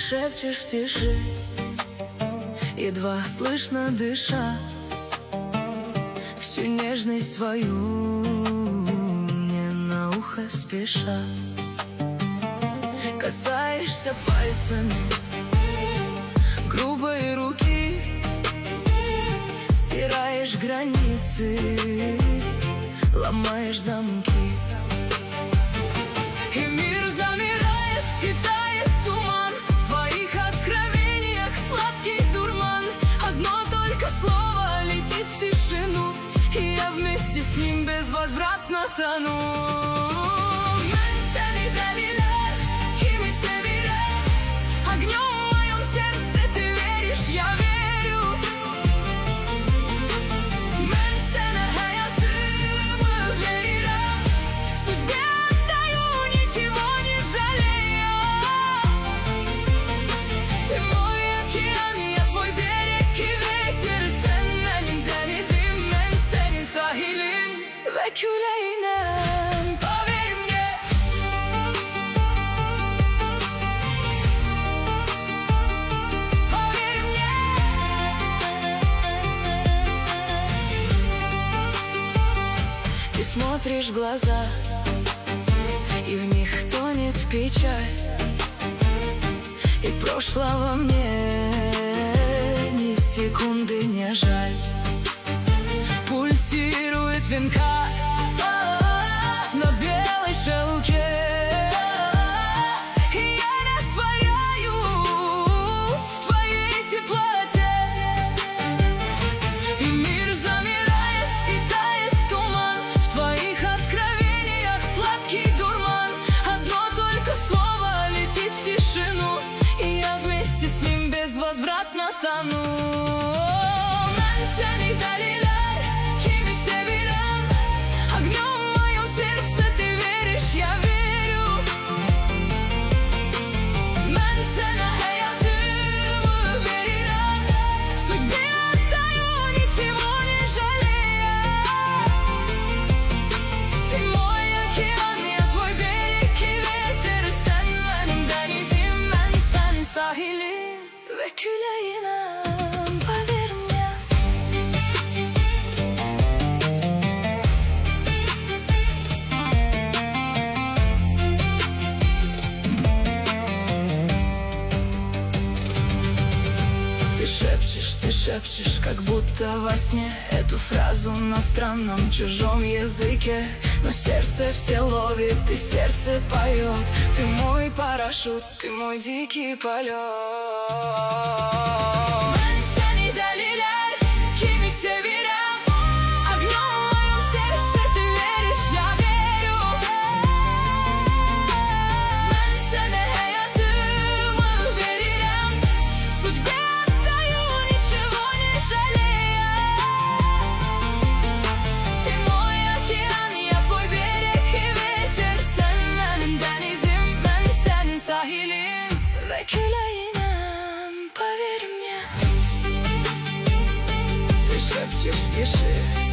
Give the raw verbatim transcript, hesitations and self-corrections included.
шепчешь в тиши, едва слышно дыша, всю нежность свою мне на ухо спеша. Касаешься пальцами грубой руки, стираешь границы, ломаешь замки. И мир замирает, и тает туман, в твоих откровениях сладкий дурман. Одно только слово летит в тишину, и я вместе с ним безвозвратно тону. Огнем в моем сердце ты веришь, я верю. Men sen hayatımı veririm, судьбе отдаю, ничего не жалею. Ты мой океан, я твой берег и ветер. Sen benim denizim, ben senin sahilim ve küleğinem. Поверь мне. Ты смотришь в глаза, и в них тонет печаль, и прошлого мне ни секунды не жаль. Пульсирует венка на белой шелке, и я растворяюсь в твоей теплоте. И мир замирает, и тает туман, в твоих откровениях сладкий дурман. Одно только слово летит в тишину, и я вместе с ним безвозвратно тону. Ben seni deliler, kimi sevirim. Огнем в моем сердце ты веришь, я верю. Ben sana hayatımı veririm, судьбе отдаю, ничего не жалею. Ты мой океан, я твой берег и ветер. Sen benim denizim, ben senin sahilim ve küleğinem. Поверь мне. Ты шепчешь, ты шепчешь, как будто во сне, эту фразу на странном чужом языке. Но сердце все ловит, и сердце поет. Ты мой парашют, ты мой дикий полет. Ben seni deliler, kimi sevirim. Огнем в моем сердце ты веришь, я верю. Ben sana hayatımı veririm, судьбе отдаю, ничего не жалею. Ты мой океан, я твой берег и ветер. Sen benim denizim, ben senin sahilim ve küleğinem. Поверь мне. Ты шепчешь в тиши,